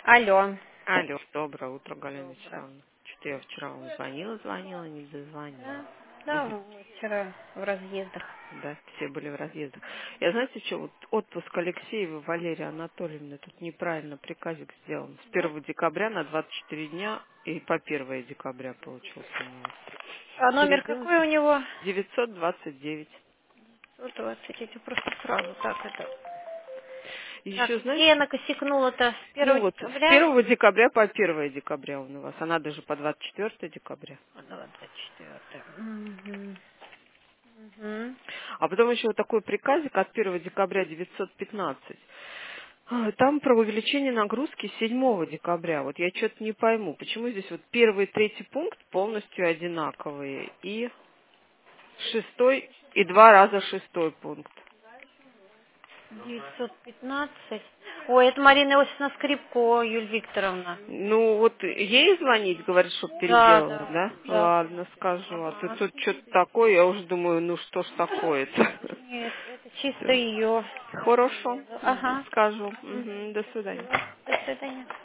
Алло. Алло, доброе утро, Галина Доброе. Вячеславовна. Что-то я вчера вам звонила, не дозвонилась. Да, да, мы вчера в разъездах. Да, все были в разъездах. Я знаете, что, вот отпуск Алексеевой Валерии Анатольевны тут неправильно приказик сделан. С 1 декабря на 24 дня и по 1 декабря получился у него. А номер какой Переделайте. у него? 929. 120. Я просто сразу так это. И Так, еще, где я знаете, накосякнула-то? С ну первого вот, с декабря? 1 декабря по 1 декабря он у вас, а надо же по 24 декабря. 24. Угу. Угу. А потом еще вот такой приказик от 1 декабря 915. Там про увеличение нагрузки 7 декабря. Вот я что-то не пойму, почему здесь вот первый и третий пункт полностью одинаковые, и шестой, и 2 раза шестой пункт. 915. Ой, это Марина Иосифовна Скрипко, Юль Викторовна. Ну, вот ей звонить, говорит, чтоб Да, переделала, да, да? да. Ладно, скажу. А то Ага. тут что-то такое, я уже думаю, ну что ж такое-то. Нет, это чисто Всё. ее. Хорошо, Ага. скажу. Мгм. Мгм, до свидания. Спасибо. До свидания.